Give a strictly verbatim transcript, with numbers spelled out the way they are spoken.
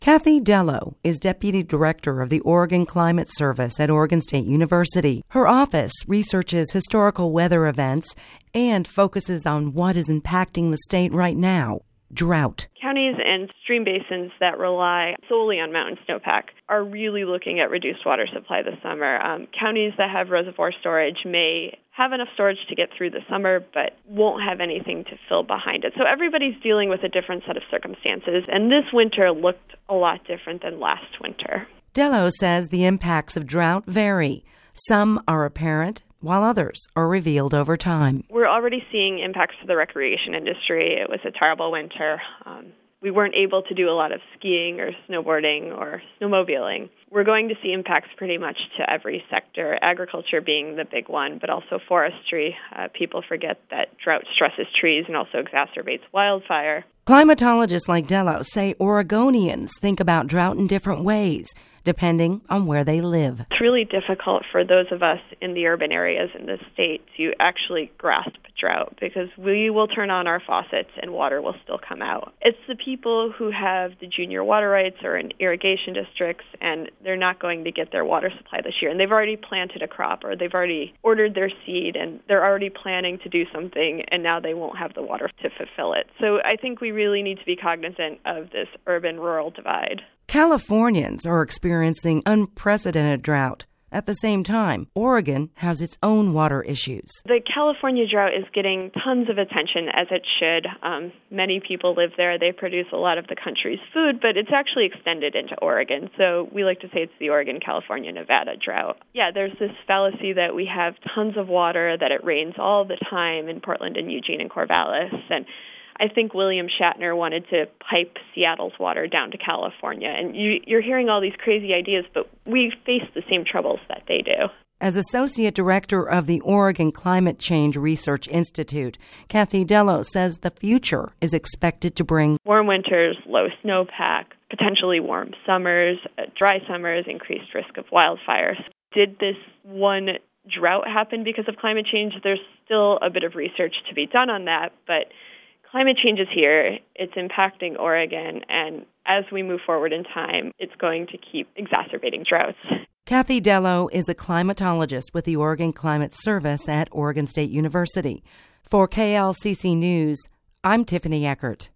Kathy Dellow is Deputy Director of the Oregon Climate Service at Oregon State University. Her office researches historical weather events and focuses on what is impacting the state right now: drought. Counties and stream basins that rely solely on mountain snowpack are really looking at reduced water supply this summer. Um, counties that have reservoir storage may have enough storage to get through the summer, but won't have anything to fill behind it. So everybody's dealing with a different set of circumstances, and this winter looked a lot different than last winter. Dellow says the impacts of drought vary. Some are apparent, while others are revealed over time. We're already seeing impacts to the recreation industry. It was a terrible winter. Um, we weren't able to do a lot of skiing or snowboarding or snowmobiling. We're going to see impacts pretty much to every sector, agriculture being the big one, but also forestry. Uh, people forget that drought stresses trees and also exacerbates wildfire. Climatologists like Dellow say Oregonians think about drought in different ways, depending on where they live. It's really difficult for those of us in the urban areas in the state to actually grasp drought because we will turn on our faucets and water will still come out. It's the people who have the junior water rights or in irrigation districts, and they're not going to get their water supply this year. And they've already planted a crop or they've already ordered their seed and they're already planning to do something, and now they won't have the water to fulfill it. So I think we really need to be cognizant of this urban-rural divide. Californians are experiencing unprecedented drought. At the same time, Oregon has its own water issues. The California drought is getting tons of attention, as it should. Um, many people live there. They produce a lot of the country's food, but it's actually extended into Oregon. So we like to say it's the Oregon, California, Nevada drought. Yeah, there's this fallacy that we have tons of water, that it rains all the time in Portland and Eugene and Corvallis, and I think William Shatner wanted to pipe Seattle's water down to California. And you, you're hearing all these crazy ideas, but we face the same troubles that they do. As Associate Director of the Oregon Climate Change Research Institute, Kathy Dellow says the future is expected to bring warm winters, low snowpack, potentially warm summers, uh, dry summers, increased risk of wildfires. Did this one drought happen because of climate change? There's still a bit of research to be done on that, but climate change is here. It's impacting Oregon, and as we move forward in time, it's going to keep exacerbating droughts. Kathy Dellow is a climatologist with the Oregon Climate Service at Oregon State University. For K L C C News, I'm Tiffany Eckert.